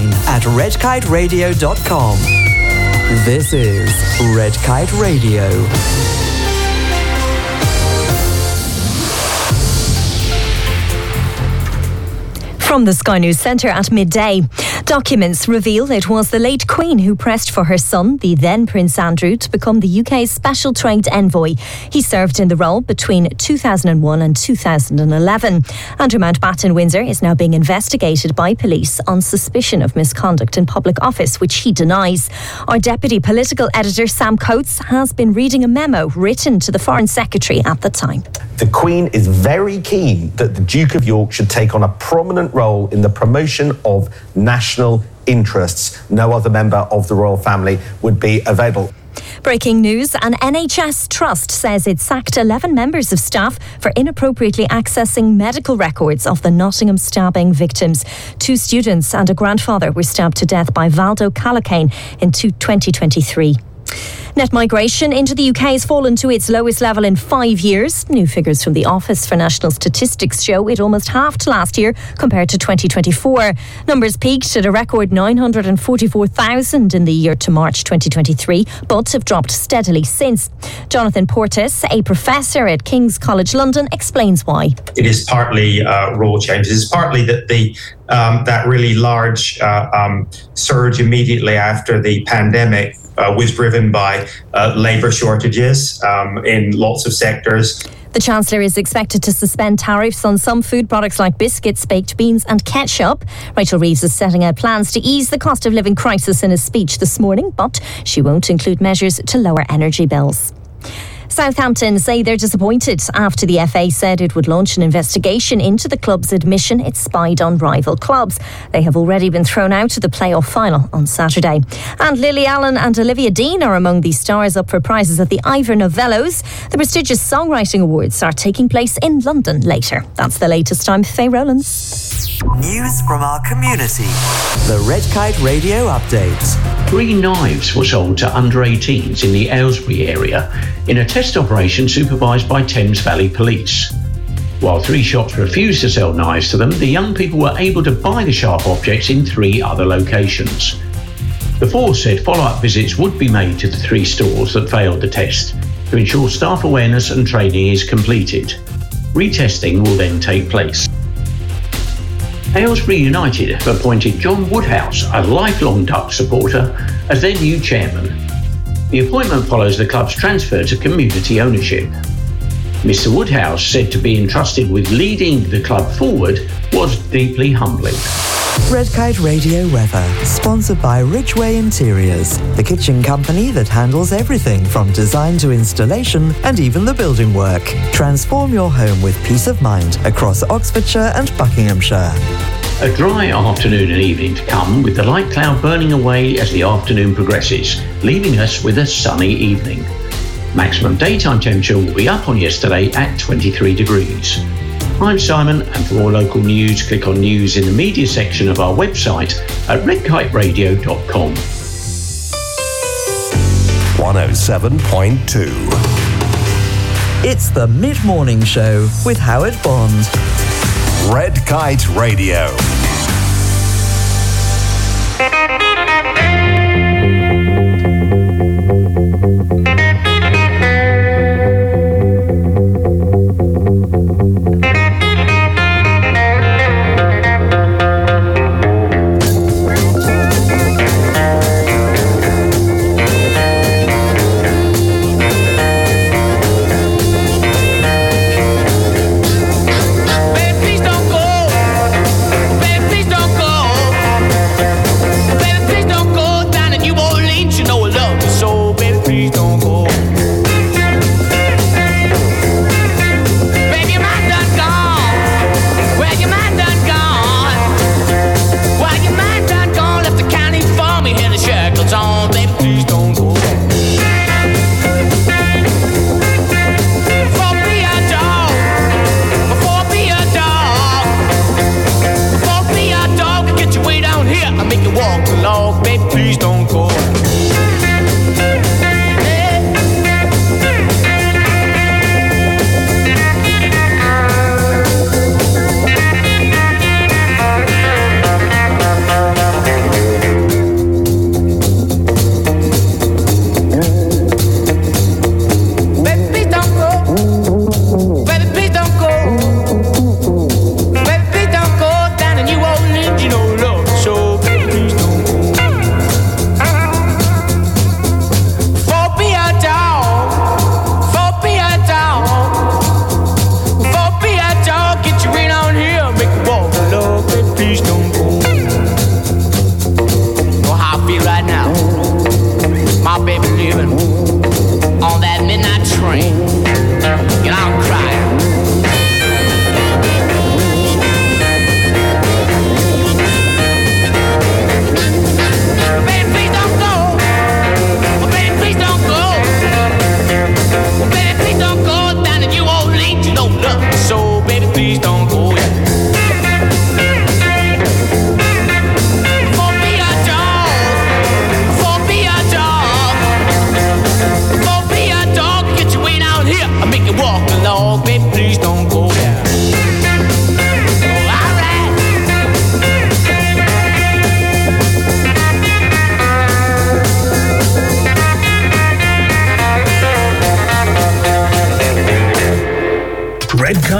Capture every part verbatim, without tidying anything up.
online at red kite radio dot com. This is Red Kite Radio. From the Sky News Centre at midday. Documents reveal it was the late Queen who pressed for her son, the then Prince Andrew, to become the U K's Special Trade Envoy. He served in the role between two thousand one and two thousand eleven. Andrew Mountbatten Windsor is now being investigated by police on suspicion of misconduct in public office, which he denies. Our Deputy Political Editor Sam Coates has been reading a memo written to the Foreign Secretary at the time. The Queen is very keen that the Duke of York should take on a prominent role in the promotion of national interests. No other member of the royal family would be available. Breaking news, an N H S trust says it sacked eleven members of staff for inappropriately accessing medical records of the Nottingham stabbing victims. Two students and a grandfather were stabbed to death by Valdo Calacane in twenty twenty-three. Net migration into the U K has fallen to its lowest level in five years. New figures from the Office for National Statistics show it almost halved last year compared to twenty twenty-four. Numbers peaked at a record nine hundred forty-four thousand in the year to March twenty twenty-three, but have dropped steadily since. Jonathan Portis, a professor at King's College London, explains why. It is partly uh, rule changes. It's partly that the um, that really large uh, um, surge immediately after the pandemic Uh, was driven by uh, labour shortages um, in lots of sectors. The Chancellor is expected to suspend tariffs on some food products like biscuits, baked beans and ketchup. Rachel Reeves is setting out plans to ease the cost of living crisis in a speech this morning, but she won't include measures to lower energy bills. Southampton say they're disappointed after the F A said it would launch an investigation into the club's admission it spied on rival clubs. They have already been thrown out of the playoff final on Saturday. And Lily Allen and Olivia Dean are among the stars up for prizes at the Ivor Novellos. The prestigious Songwriting Awards are taking place in London later. That's the latest. I'm Faye Rowlands. News from our community. The Red Kite Radio Update. Three knives were sold to under eighteens in the Aylesbury area in a test operation supervised by Thames Valley Police. While three shops refused to sell knives to them, the young people were able to buy the sharp objects in three other locations. The force said follow-up visits would be made to the three stores that failed the test to ensure staff awareness and training is completed. Retesting will then take place. Aylesbury United have appointed John Woodhouse, a lifelong Duck supporter, as their new chairman. The appointment follows the club's transfer to community ownership. Mister Woodhouse, said to be entrusted with leading the club forward, was deeply humbling. Red Kite Radio weather, sponsored by Ridgeway Interiors, the kitchen company that handles everything from design to installation and even the building work. Transform your home with peace of mind across Oxfordshire and Buckinghamshire. A dry afternoon and evening to come, with the light cloud burning away as the afternoon progresses, leaving us with a sunny evening. Maximum daytime temperature will be up on yesterday at twenty-three degrees. I'm Simon, and for more local news, click on news in the media section of our website at red kite radio dot com. one oh seven point two. It's the Mid-Morning Show with Howard Bond. Red Kite Radio.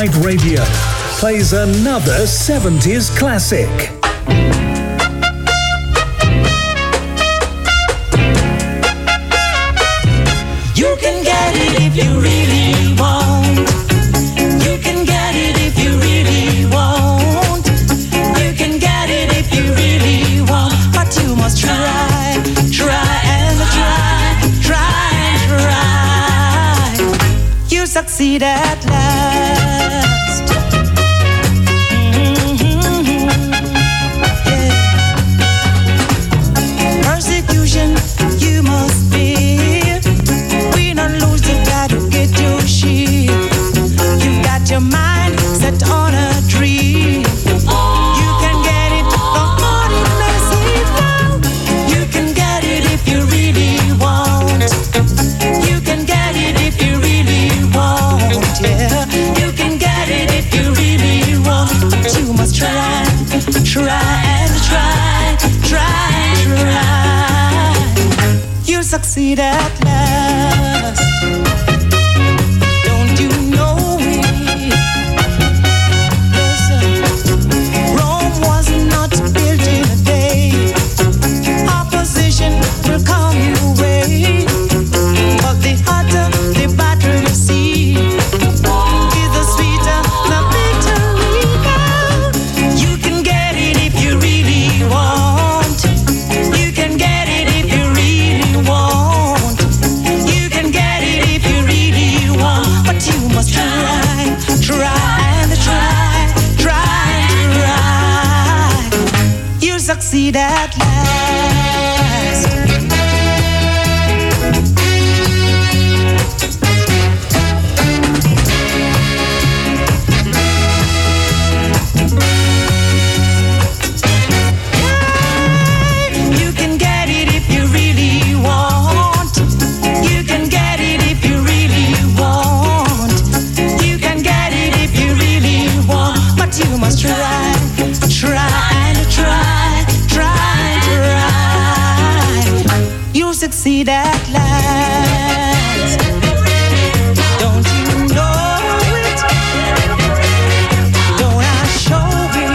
Kite Radio plays another seventies classic. You can get it if you really want. You can get it if you really want. You can get it if you really want. But you must try, try and try, try and try. You succeed at last. Mm-hmm. Yeah. Persecution you must bear. We don't lose the battle, get your shield. You got your mind set on a dream. You can get it, the morning may seem long. You can get it if you really want. You can get it if you really want, yeah. You can get it if you really want. But you must try, try and try, try, try. You'll succeed at last. Don't you know it? Listen, Rome was not built in a day. Opposition will come your way, but the hotter the battle you see, is the sweeter the victory. You can get it if you really want. You can get it if you really want. You can get it if you really want. But you must try, try and try, try and try. You succeed at last. You can get it if you really want. You can get it if you really want. You can get it if you really want. But you must try, try and try, try, try. You'll succeed at last. Don't you know it? Don't I show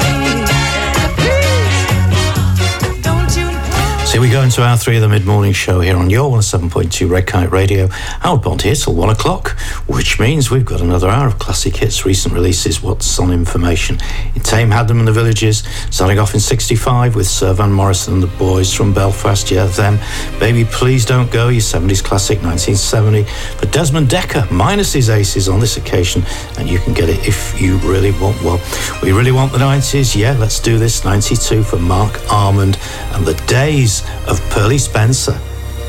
it? Don't you know? So we go into our three of the mid-morning show here on your one oh seven point two Red Kite Radio. Howard Bond here till one o'clock, which means we've got another hour of classic hits, recent releases, what's on information. In Tame Hadden and the Villagers, starting off in sixty-five with Sir Van Morrison and the Boys from Belfast, yeah, them. Baby Please Don't Go, your seventies classic, nineteen seventy. But Desmond Dekker, minus his aces on this occasion, and you can get it if you really want. Well, we really want the nineties, yeah, let's do this. ninety-two for Mark Armand and the Days of Pearly Spencer.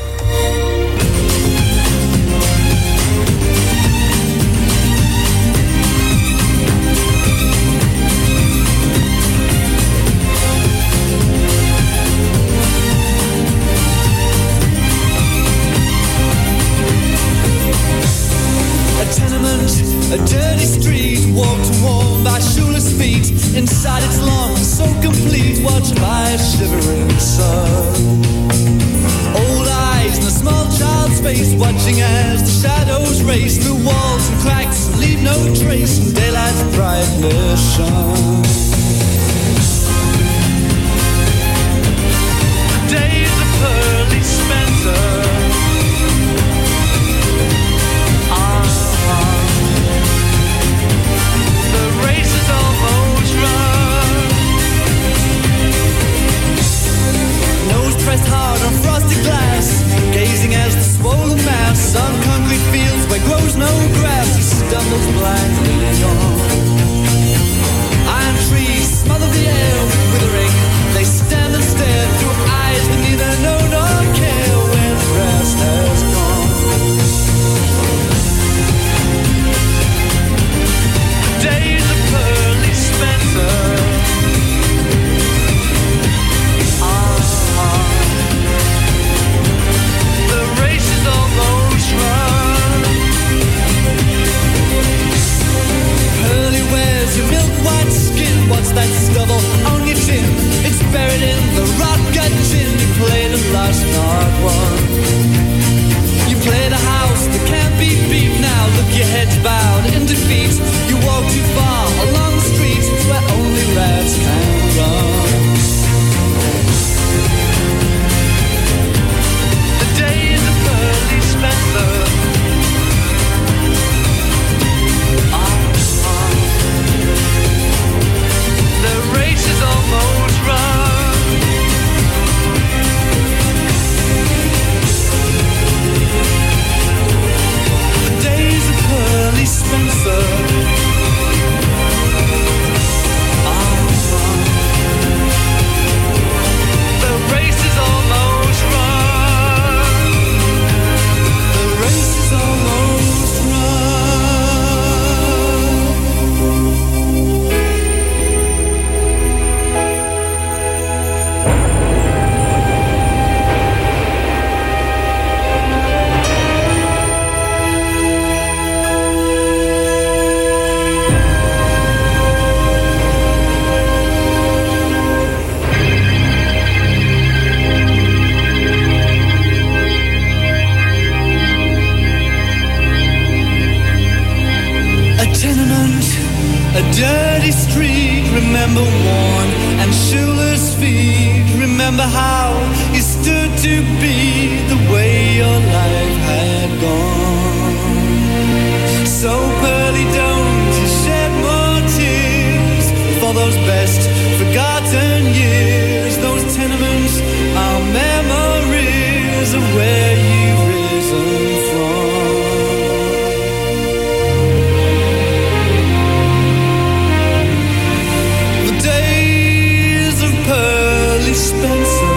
A tenement, a dirty street, walked and worn by shoeless feet. Inside it's long and so complete, watched by a shivering sun. Old eyes and a small child's face, watching as the shadows race through walls and cracks, leave no trace in daylight's brightness shone. Days of Pearly Spencer. Pressed hard on frosted glass, gazing as the swollen mass on concrete fields where grows no grass, he stumbles blindly on. Iron trees smother the air with withering, they stand and stare through eyes that neither know nor care when rest has gone. Days of Pearly Spencer. What's that stubble on your chin? It's buried in the rot gut gin. You played and lost, not won. You played a house that can't be beat now. Look, your head's bowed in defeat. You walk too far. remember worn and shoeless feet. Remember how you stood to be the way your life had gone. So Pearly, don't you shed more tears for those best forgotten years. Those tenements are memories of where you've risen from. The days of Pearly Spencer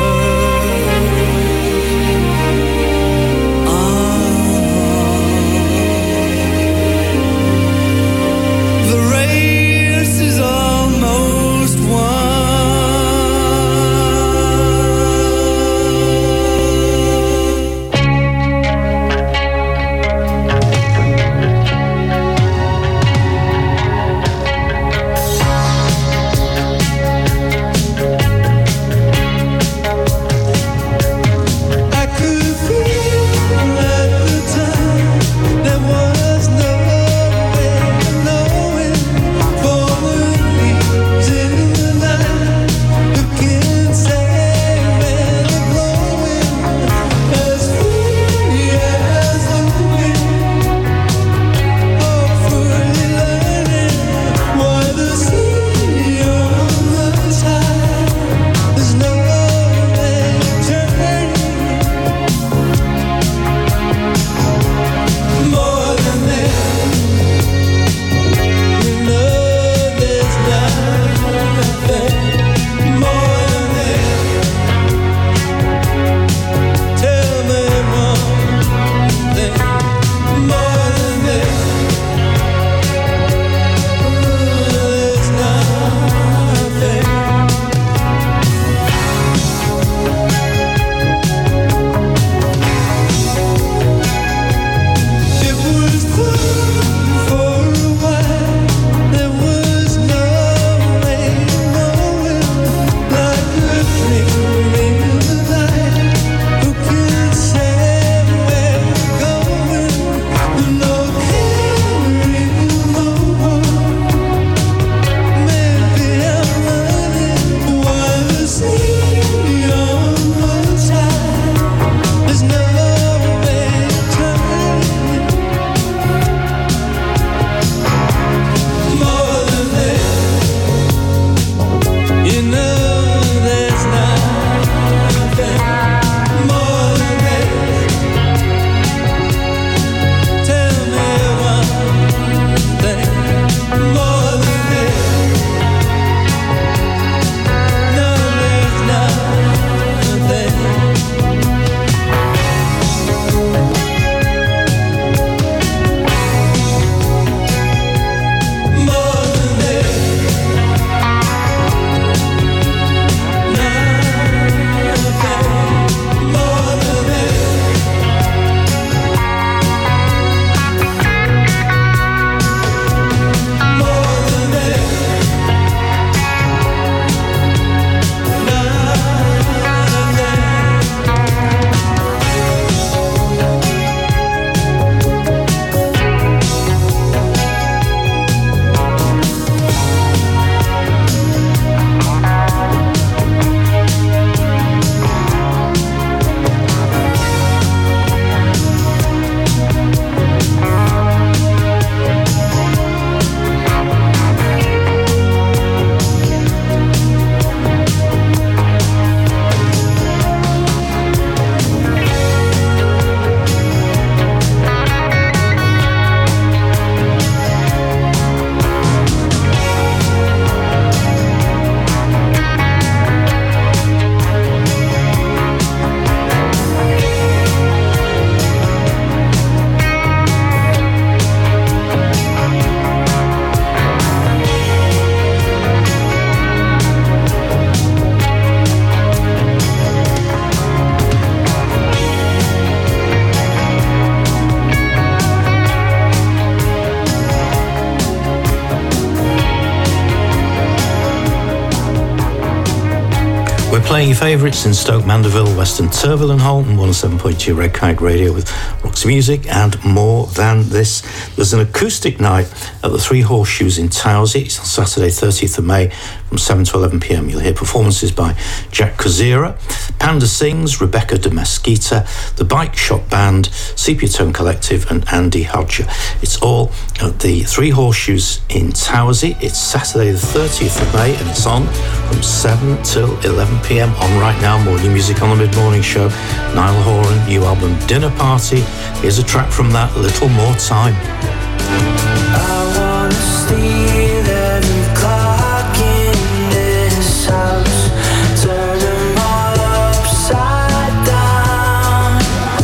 playing your favourites in Stoke Mandeville, Western Turville and Holton, one oh seven point two Red Kite Radio with Roxy Music and more than this. There's an acoustic night at the Three Horseshoes in Towsey. It's on Saturday, thirtieth of May from seven to eleven p m. You'll hear performances by Jack Kozira, Panda Sings, Rebecca de Mesquita, the Bike Shop Band, Sepia Tone Collective and Andy Hodger. It's all at the Three Horseshoes in Towsey. It's Saturday the thirtieth of May and it's on from seven till eleven p m on right now. More new music on the Mid-Morning Show. Niall Horan, new album Dinner Party. Here's a track from that, Little More Time. I wanna steal every clock in this house, turn them all upside down.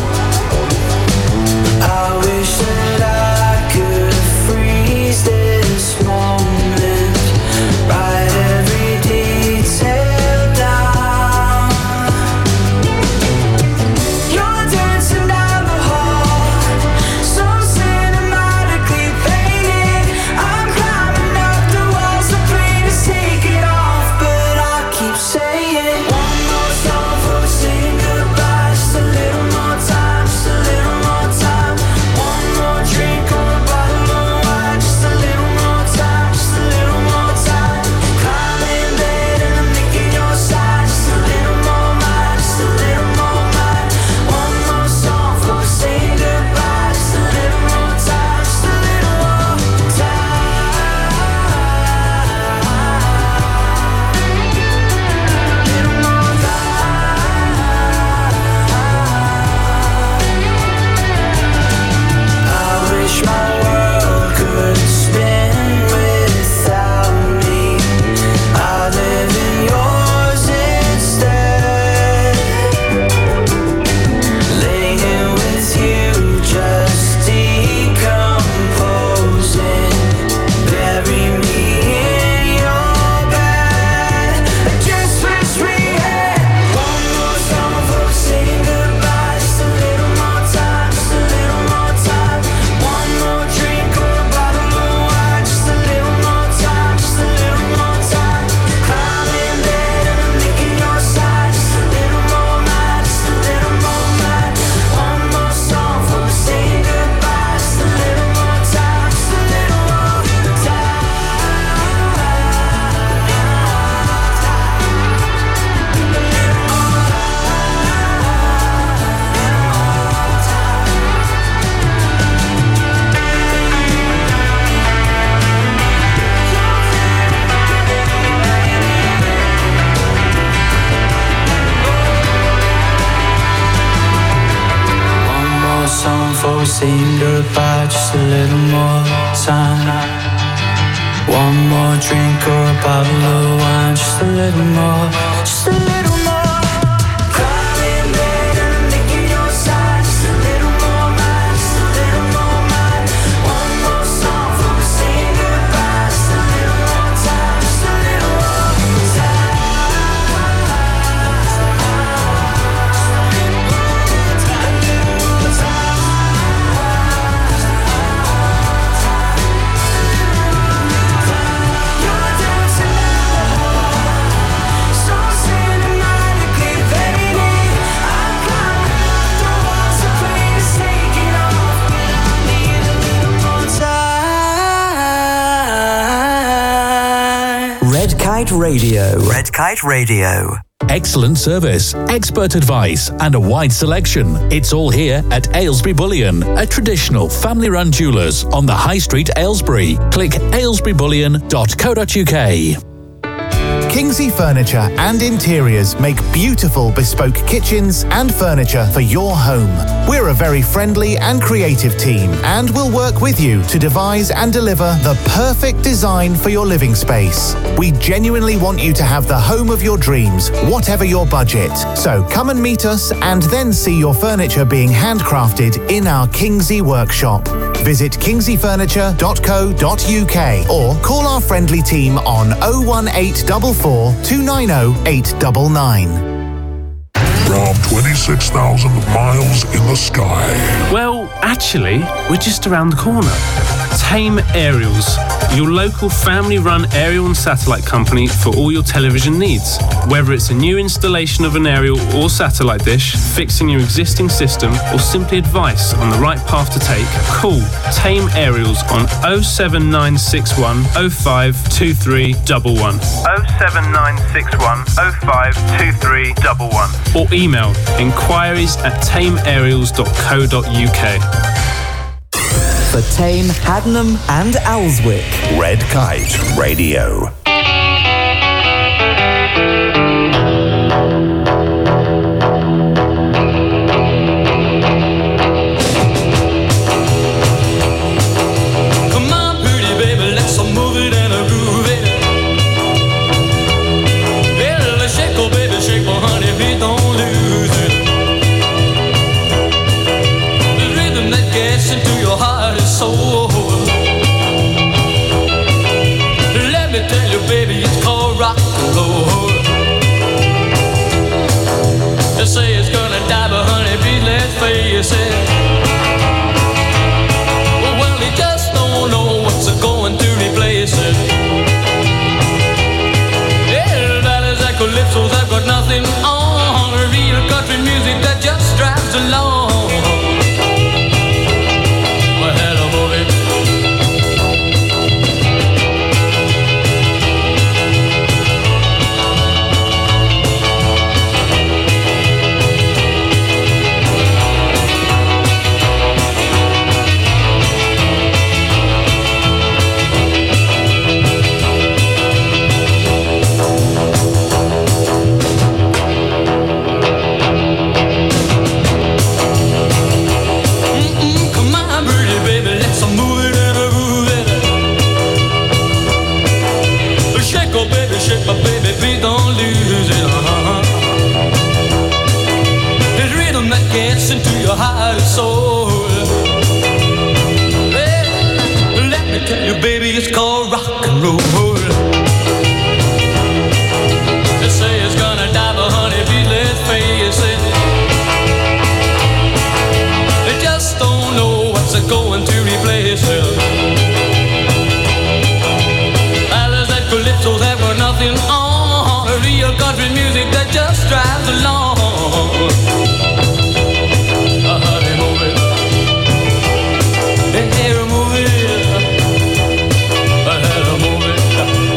I wish that I could freeze this moment, write every detail down. You're dancing down the hall, so cinematically painted. I'm climbing up the walls, the plane is taking off, but I keep saying one more song for saying goodbye. Just a little more time, just a little more time. One more drink or a bottle of wine. Just a little more time, just a little more time. Climbing in bed and I'm licking your side. Just a little more mine, just a little more mine. One more song for saying goodbye. Just a little more time, just a little more time. Little more I wish my world could spin without me. I live in yours instead. Laying with you, just decomposing. Bury me in your bed. I just wish we had one more song for saying goodbye. Just a little more time, just a little more time. One more drink or a bottle of wine. Just a little more time, just a little more time. Climbing in bed and I'm licking your side. Just a little more mine, just a little more mine. One more song for saying goodbye. Just a little more time, just a little more time. One more song for saying goodbye, just a little more time. One more drink or a bottle of wine, just a little more, just a little more. Climbing in bed and I'm licking your side, just a little more mine, just a little more mine. One more song for saying goodbye, just a little more time, just a little more time. You're dancing down the hall, so cinematically painted. I'm climbing up the walls, the plane is taking off, but I need a little more time. Red Kite Radio. Red Kite Radio. Excellent service, expert advice, and a wide selection. It's all here at Aylesbury Bullion, a traditional family-run jewellers on the High Street, Aylesbury. Click aylesbury bullion dot co dot u k. Kingsley Furniture and Interiors make beautiful bespoke kitchens and furniture for your home. We're a very friendly and creative team and will work with you to devise and deliver the perfect design for your living space. We genuinely want you to have the home of your dreams, whatever your budget. So come and meet us and then see your furniture being handcrafted in our Kingsley workshop. Visit kingsley furniture dot co dot u k or call our friendly team on oh one eight four four, two nine oh, eight nine nine. From twenty-six thousand miles in the sky. Well, actually, we're just around the corner. Tame Aerials, your local family-run aerial and satellite company for all your television needs. Whether it's a new installation of an aerial or satellite dish, fixing your existing system, or simply advice on the right path to take, call Tame Aerials on oh seven nine six one oh five two three one one. oh seven nine six one oh five two three one one. Or email inquiries at tame aerials dot co dot uk. For Tame, Haddenham and Alswick. Red Kite Radio. Come on, pretty baby, let's move it and groove it. Well, shake, oh baby, shake, oh honey, please don't lose it. The rhythm that gets into your heart is so. Let me tell you, baby, it's called rock and roll. They say it's gonna die, but honey, please let's face it. Well, they just don't know what's going to replace it. Yeah, ballads and calypsos, I've got nothing on. Real country music that just drives along. Well, hello, movie. But baby, please don't lose it. Uh-huh. This rhythm that gets into your heart and soul. Well, let me tell you, baby, it's called rock and roll. They say it's gonna die, but honey, please let's face it. They just don't know what's going to replace it. Calypsos have got nothing on. Real country music that just drives along. Uh, honey, move it. Hey, hey, move it. Uh, hey, move it.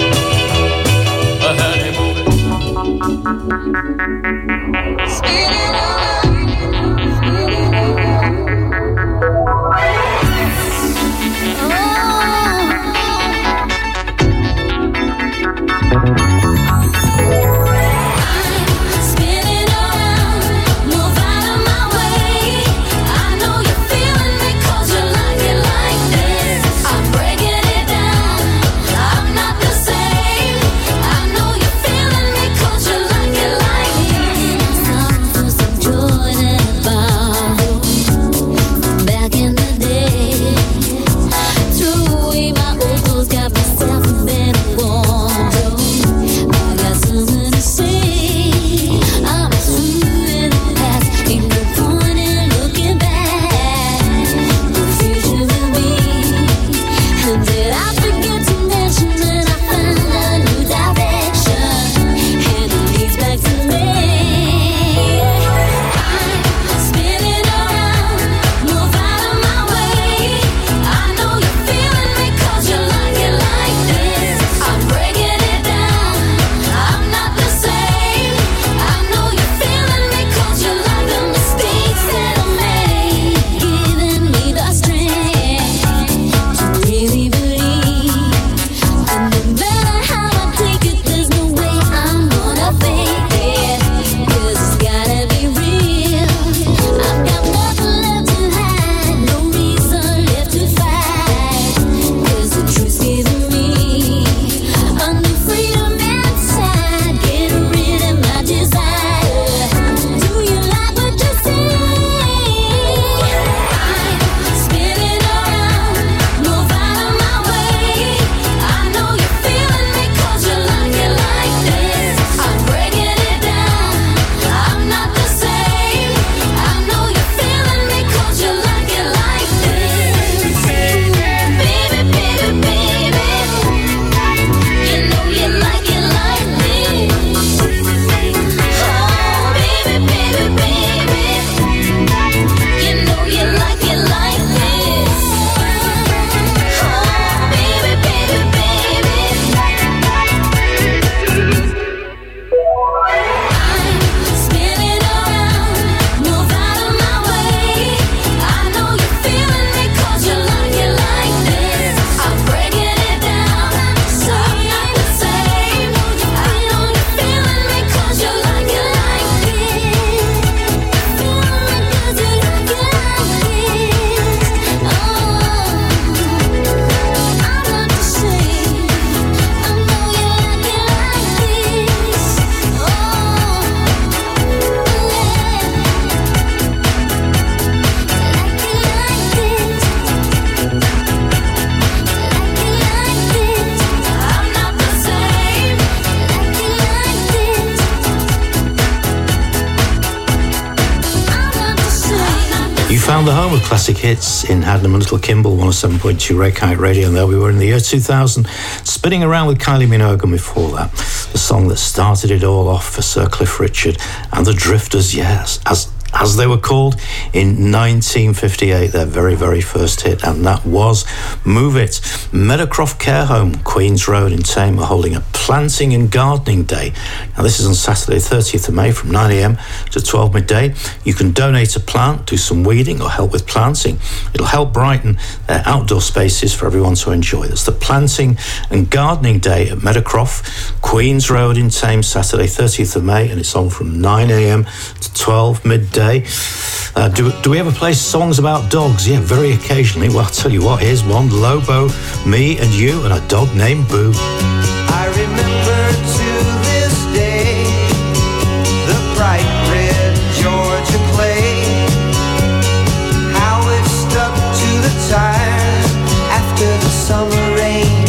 You found the home of classic hits in Hadnam and Little Kimble, one oh seven point two Red Kite Radio, and there we were in the year two thousand, spinning around with Kylie Minogue, and before that, the song that started it all off for Sir Cliff Richard and the Drifters, yes, as as they were called in nineteen fifty-eight, their very, very first hit, and that was Move It. Meadowcroft Care Home, Queen's Road in Tame, are holding a planting and gardening day. Now, this is on Saturday, thirtieth of May, from nine a.m. to twelve midday. You can donate a plant, do some weeding, or help with planting. It'll help brighten their outdoor spaces for everyone to enjoy. That's the Planting and Gardening Day at Meadowcroft, Queen's Road in Tame, Saturday, thirtieth of May, and it's on from nine a.m. to twelve midday. Uh, do, do we ever play songs about dogs? Yeah, very occasionally. Well, I'll tell you what, here's one. Lobo, me and you, and a dog named Boo. I remember to this day the bright red Georgia clay, how it stuck to the tires after the summer rain.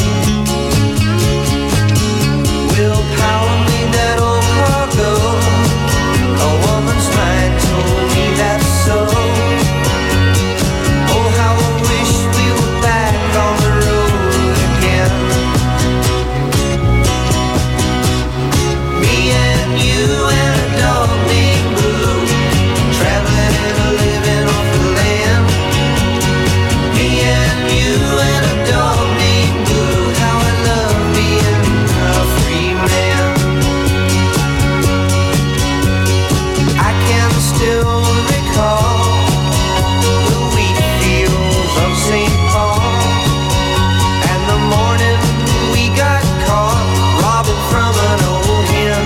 Will power me that old cargo? A woman's mind told me that's so. Oh, how I wish we were back on the road again. Me and you and a dog named Blue, traveling and a living off the land. Me and you and a dog named Blue, how I love being a free man. I can still recall the wheat fields of Saint Paul, and the morning we got caught robbing from an old hen.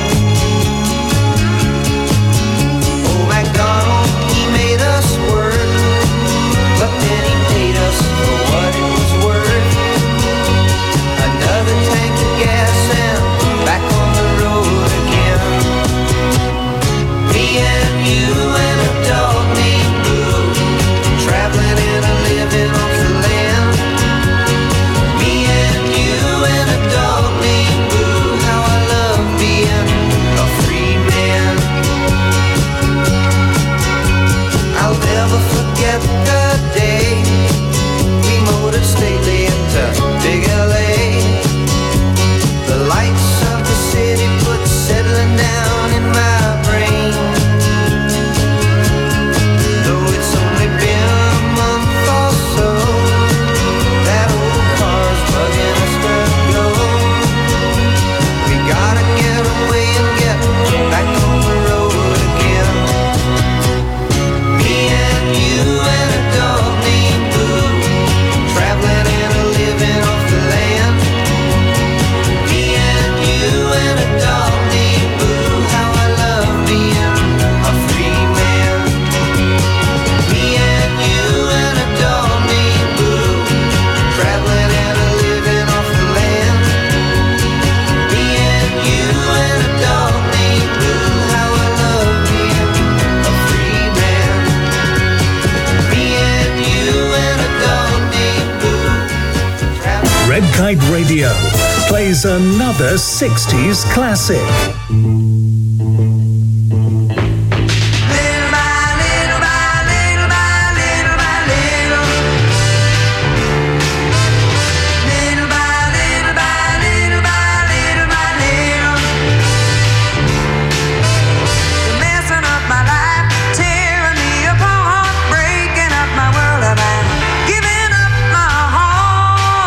Oh, MacDonald, he made us work, but then he paid us for what it was worth. Another tank of gas and back on the road again. Me and you and a dog named Blue, traveling and a living off the land. Me and you and a dog named Blue, how I love being a free man. I'll never forget the day we motored stately into Big L A. The lights of the city put settling down in my brain. Though it's only been a month or so, that old car's bugging us to go. We gotta get away and get back on the road again. Me and you and a dog named Boo, traveling and a living off the land. Me and you and a dog named Boo, how I love being a free man. Me and you and a dog named Boo, traveling and a living off the land. Me and you and a dog named Boo, how I love being a free man. Me and you and a dog named Boo. Red Kite Radio plays another sixties classic. Messing up my life, tearing me apart, breaking up my world, and I'm giving up my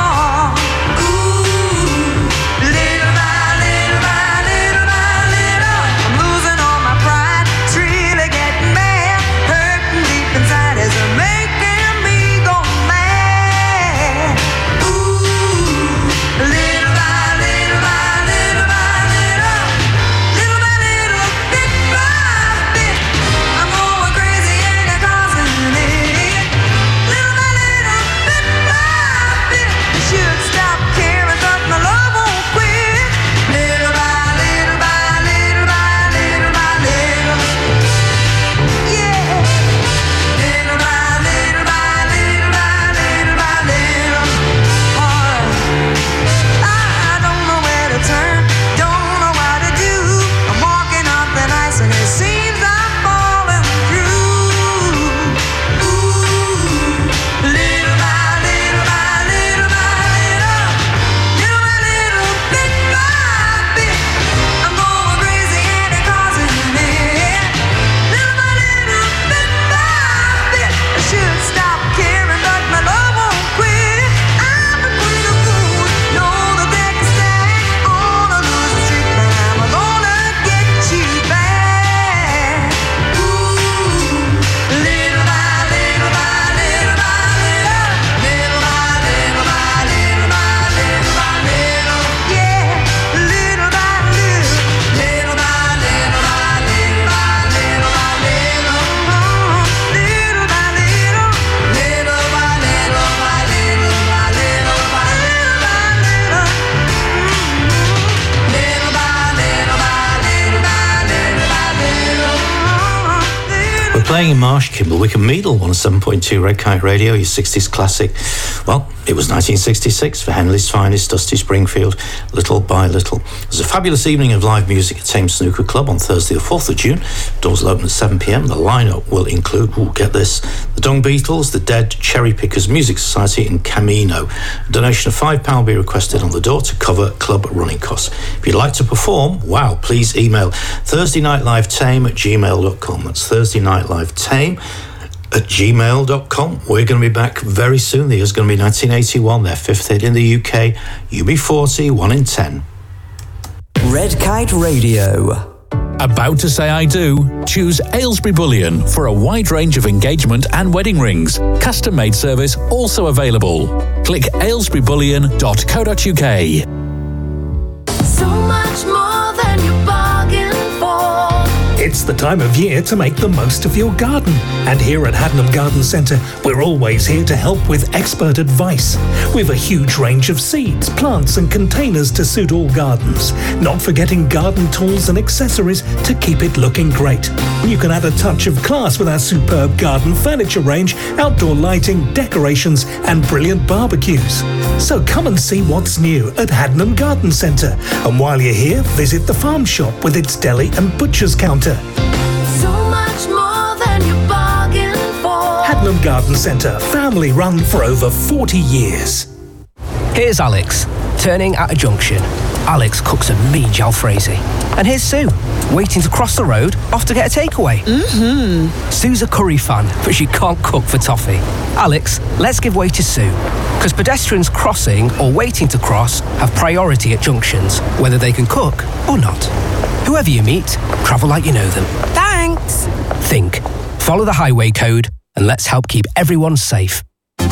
heart. Ooh, little by little by little by little. playing in Marsh, Kimble Wickham Meadle, one oh seven point two Red Kite Radio, your sixties classic. Well, it was nineteen sixty-six for Henley's finest, Dusty Springfield, Little by Little. There's a fabulous evening of live music at Thames Snooker Club on Thursday the fourth of June. Doors will open at seven p m. The lineup will include, ooh, get this, the Dung Beatles, the Dead, Cherry Pickers Music Society and Camino. A donation of five pounds will be requested on the door to cover club running costs. If you'd like to perform, wow, please email Thursday Night Live Tame at gmail dot com. That's Thursday Night Live Tame at gmail dot com. We're going to be back very soon. The year's going to be nineteen eighty-one, their fifth hit in the U K. U B forty, one in ten. Red Kite Radio. About to say I do? Choose Aylesbury Bullion for a wide range of engagement and wedding rings. Custom made service also available. Click aylesbury bullion dot co dot uk. So much more than you bargained for. It's the time of year to make the most of your garden. And here at Haddenham Garden Centre, we're always here to help with expert advice. We've a huge range of seeds, plants and containers to suit all gardens. Not forgetting garden tools and accessories to keep it looking great. You can add a touch of class with our superb garden furniture range, outdoor lighting, decorations and brilliant barbecues. So come and see what's new at Haddenham Garden Centre. And while you're here, visit the farm shop with its deli and butcher's counter. So much more than you bargained for. Haddenham Garden Centre, family run for over forty years. Here's Alex, turning at a junction. Alex cooks a mean jalfrezi. And here's Sue, waiting to cross the road, off to get a takeaway. Mm-hmm. Sue's a curry fan, but she can't cook for toffee. Alex, let's give way to Sue. Because pedestrians crossing or waiting to cross have priority at junctions, whether they can cook or not. Whoever you meet, travel like you know them. Thanks. Think, follow the highway code, and let's help keep everyone safe.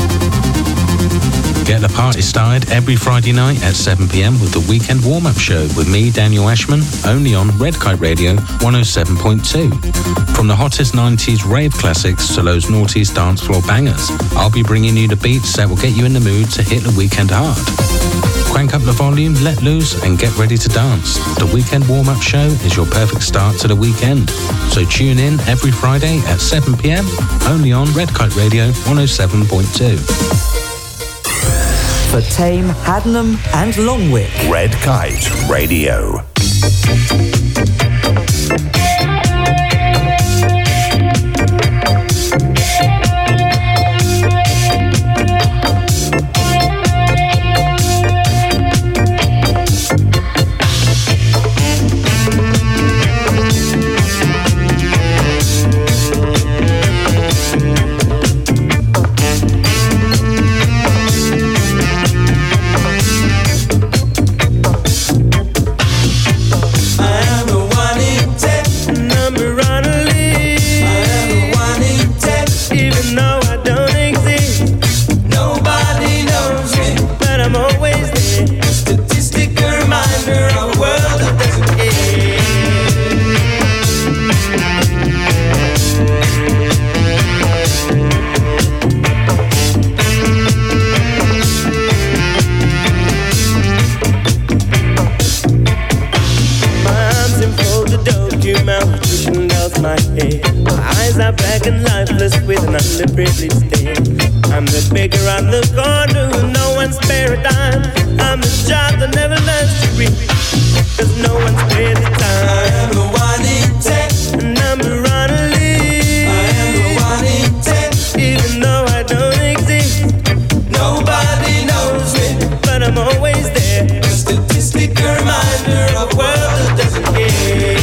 Get the party started every Friday night at seven p m with the Weekend Warm-Up Show with me, Daniel Ashman, only on Red Kite Radio one oh seven point two. From the hottest nineties rave classics to those noughties dance floor bangers, I'll be bringing you the beats that will get you in the mood to hit the weekend hard. Crank up the volume, let loose, and get ready to dance. The Weekend Warm-Up Show is your perfect start to the weekend. So tune in every Friday at seven p m, only on Red Kite Radio one oh seven point two. For Tame, Haddenham and Longwick. Red Kite Radio. Underprivileged state. I'm the baker on the corner who no one spare a dime. I'm the job that never learns to read, cause no one spare the time. I am the one in ten, number on a list. I am the one in ten, even though I don't exist. Nobody knows me, but I'm always there. A statistic, a reminder of a world that doesn't care.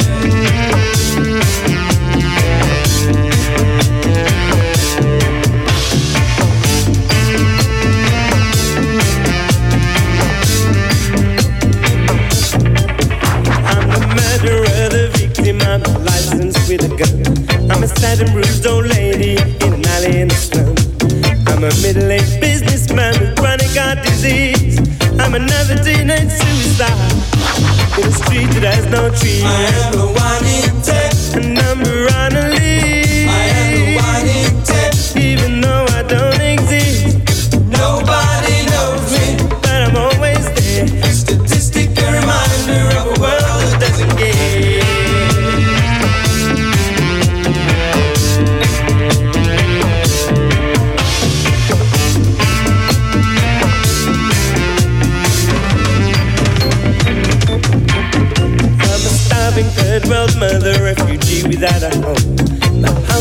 I'm licensed with a gun. I'm a sad and bruised old lady in an alley in the slum. I'm a middle-aged businessman with chronic heart disease. I'm another teenage suicide in a street that has no trees. I am the one in ten, a number on a list. I am the one in ten, even though I don't exist. Nobody knows me, but I'm always there. A statistic, a reminder of a world that doesn't care.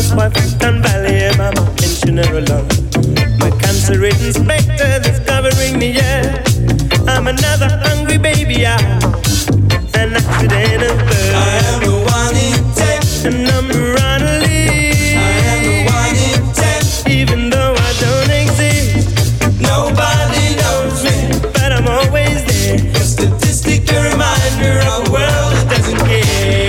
housewife and Valley, my pensioner alone. My cancer-ridden spectre that's covering me, yeah. I'm another hungry baby, I an accident of birth. I am the one in ten, a number on a list. I am the one in ten, even though I don't exist. Nobody knows me, but I'm always there. A statistic, a reminder of a world that doesn't care.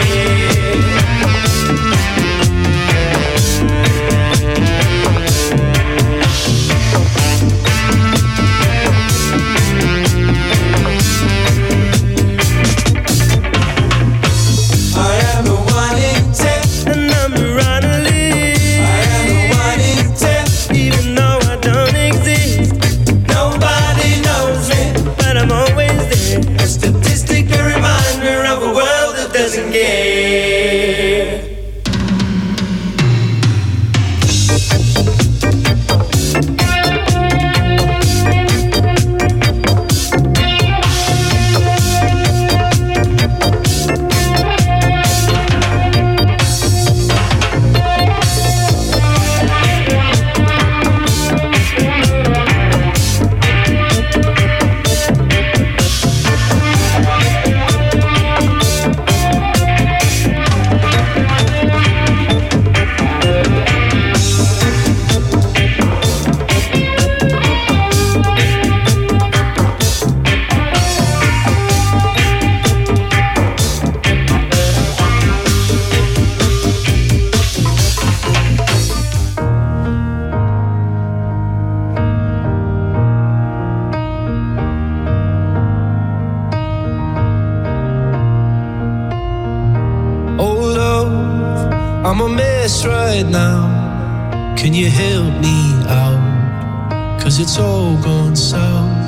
I'm a mess right now. Can you help me out? Cause it's all gone south.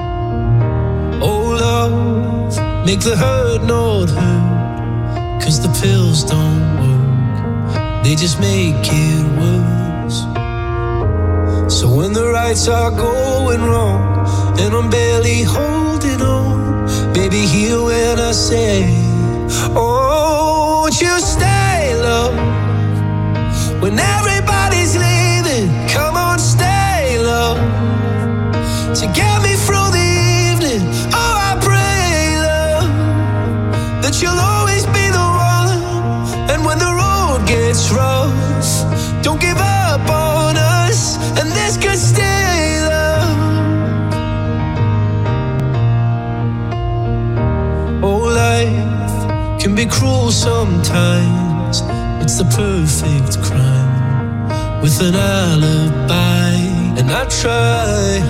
Oh love, make the hurt not hurt. Cause the pills don't work, they just make it worse. So when the rights are going wrong and I'm barely holding on, baby, hear when I say, oh, won't you stay, love? When everybody's leaving, come on, stay, love, to get me through the evening. Oh, I pray, love, that you'll always be the one. And when the road gets rough, don't give up on us, and this could stay, love. Oh, life can be cruel sometimes. It's the perfect crime with an alibi, and I try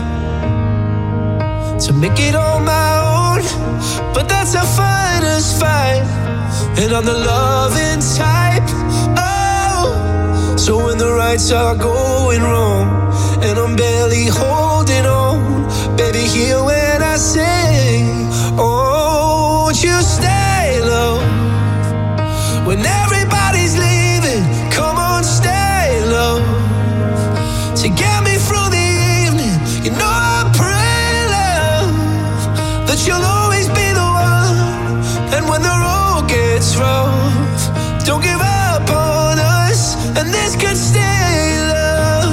to make it on my own, but that's a fighter's fight, and I'm the loving type. Oh, so when the rights are going wrong and I'm barely holding on, baby, hear when I say, oh, won't you stay, love? When everybody's leaving, come on, stay, love, to get me through the evening. You know I pray, love, that you'll always be the one. And when the road gets rough, don't give up on us, and this could stay, love.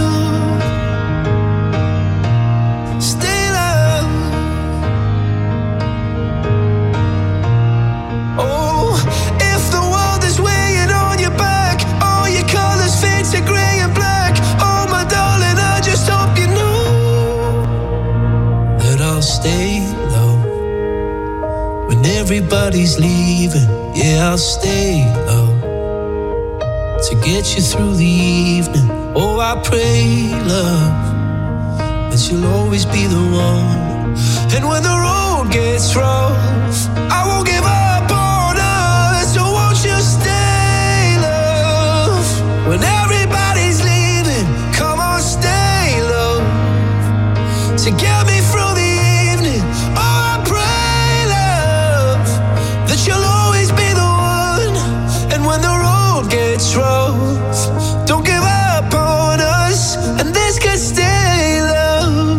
Stay, love. Oh, if the world is weighing on your back, all your colors fade to gray and black, oh my darling, I just hope you know that I'll stay low when everybody's leaving. Yeah, I'll stay low to get you through the evening. Oh, I pray, love, that you'll always be the one. And when the road gets rough, I won't give up on us. So won't you stay, love? When everybody's leaving, come on, stay, love, to get me through the evening. Oh, I pray, love, that you'll always be the one. And when the road gets rough, don't give up on us, and this could stay, love.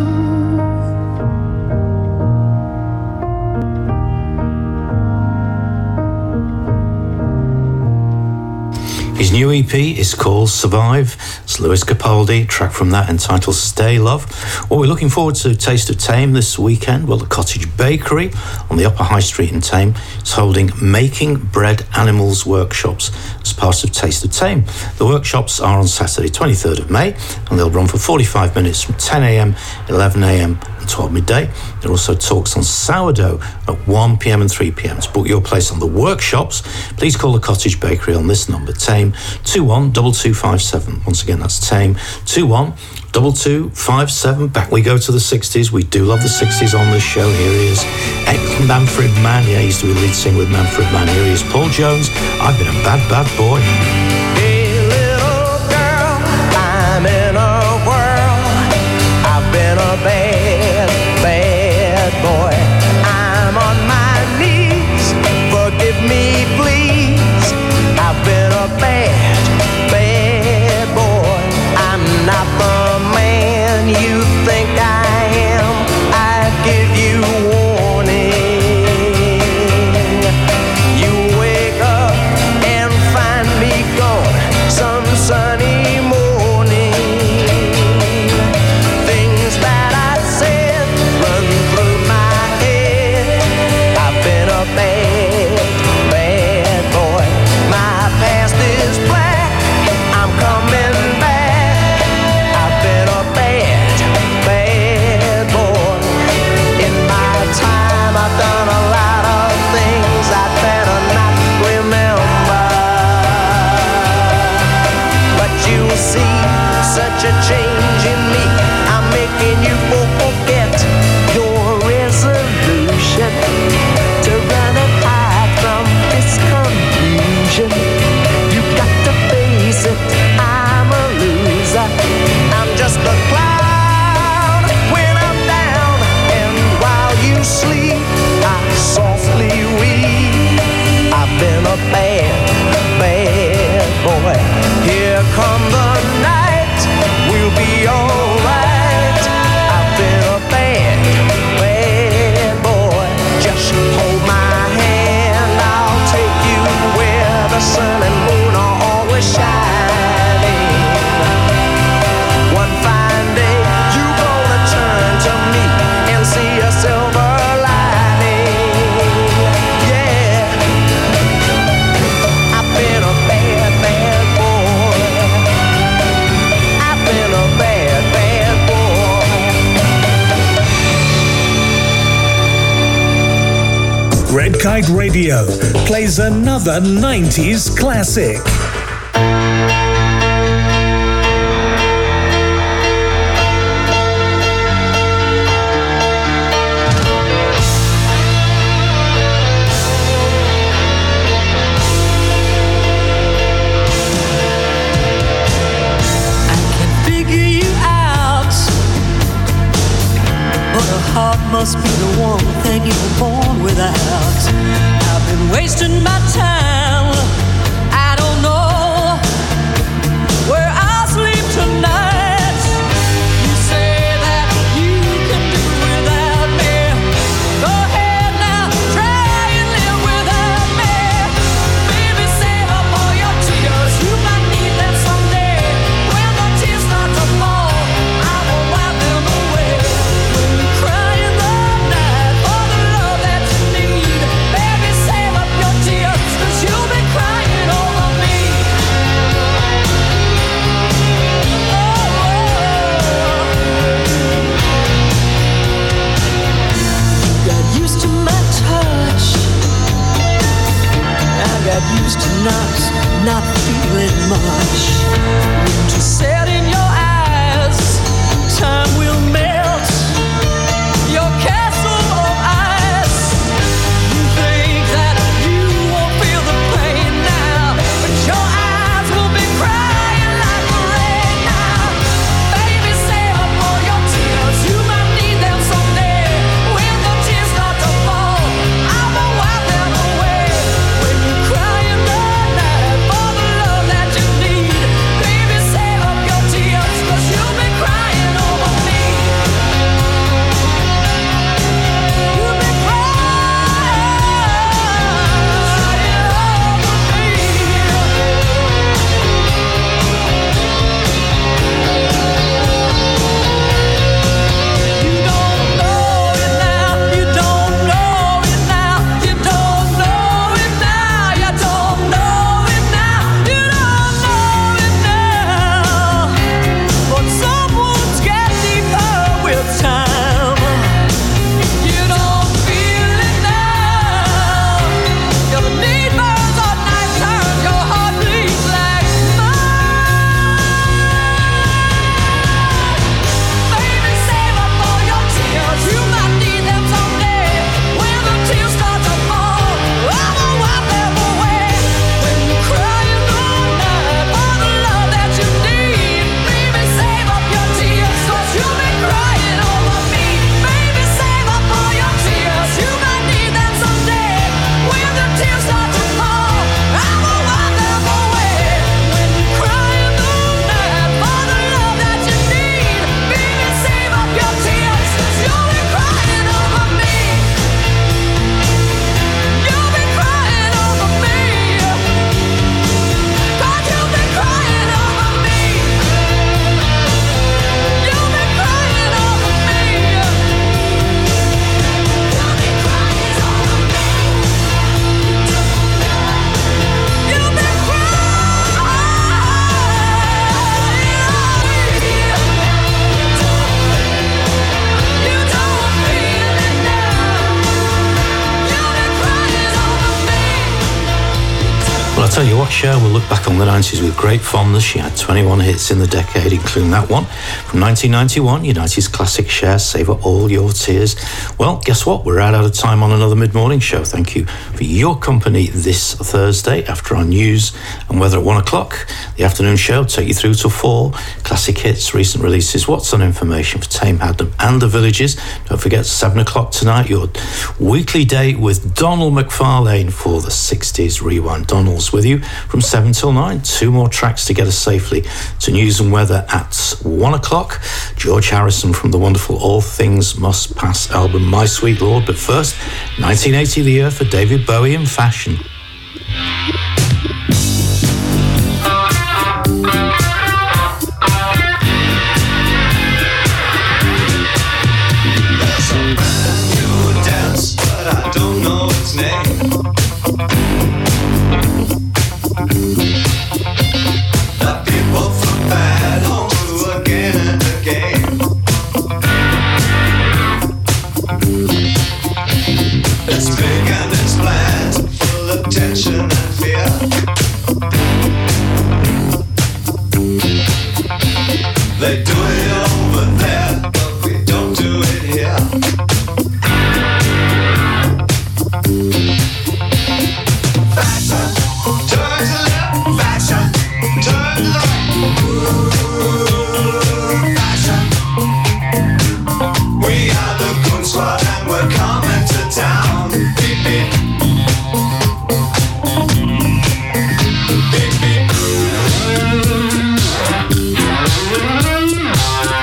His new new E P is called Survive. It's Lewis Capaldi, track from that entitled Stay Love. Well, we're looking forward to Taste of Tame this weekend. Well, the Cottage Bakery on the Upper High Street in Tame is holding Making Bread Animals workshops as part of Taste of Tame. The workshops are on Saturday, twenty-third of May, and they'll run for forty-five minutes from ten a.m, eleven a.m, twelve midday. There are also talks on sourdough at one p.m. and three p.m. To book your place on the workshops, please call the Cottage Bakery on this number, Tame two one two two five seven. Once again, that's Tame two one two two five seven. Back we go to the sixties. We do love the sixties on this show. Here he is, ex-Manfred Mann. Yeah, he used to be lead singer with Manfred Mann. Here he is, Paul Jones. I've been a bad, bad boy. Hey, little girl, I'm in a whirl. I've been a bad, bad boy. I'm on my knees. Forgive me, please. I've been a bad, bad boy. I'm not the man you think I am. I give you warning. You wake up and find me gone some sunny morning. Things that I said run through my head. I've been a bad, bad boy. My past is black. I'm coming back. I've been a bad, bad boy. In my time, I've done a lot of things I'd better not remember. But you see such a change in me. I'm making you forget your resolution to run and hide from this confusion. You got to face it, I'm a loser. I'm just a clown when I'm down, and while you sleep, I softly weep. I've been a bad, bad boy. Here come the night, we'll be alright. I've been a bad, bad boy. Just hold my hand, I'll take you where the sun and moon are always shining. One fine day, you gonna turn to me and see a silver lining. Yeah, I've been a bad, bad boy. I've been a bad, bad boy. Red Kite Radio plays another nineties classic. Figure you out, but a heart must be the one thing you were born without. I've been wasting my time. I don't know where I'll sleep tonight. You say that you can do without me. Go ahead now, try and live without me. Baby, save up all your tears. You might need them someday. When the tears start to fall, I will wipe them away. When you cry in the night for the love that you need, baby, save up your tears, 'cause you Tell you what, Cher will look back on the nineties with great fondness. She had twenty-one hits in the decade, including that one from nineteen ninety-one, United's classic Cher, Savour All Your Tears. Well, guess what? We're out of time on another mid-morning show. Thank you for your company this Thursday after our news and weather at one o'clock. The afternoon show will take you through to four. Classic hits, recent releases, what's on information for Tame Hadnam and the Villages. Don't forget, seven o'clock tonight, your weekly date with Donald McFarlane for the sixties Rewind. Donald's with you from seven till nine. Two more tracks to get us safely to news and weather at one o'clock. George Harrison from the wonderful All Things Must Pass album My Sweet Lord. But first, nineteen eighty, the year for David Bowie in fashion. There's a brand new dance, but I don't know its name. The people from bad homes do again and again. It's big and it's bland, full of tension and fear. They do it over there, but we don't do it here. Fashion, turn to left. Fashion, turn left. Ooh, fashion. We are the Goon Squad and we're coming to town. Beep, beep. Beep, beep.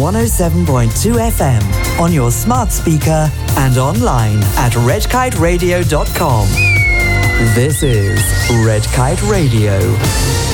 one oh seven point two F M on your smart speaker and online at red kite radio dot com. This is Red Kite Radio.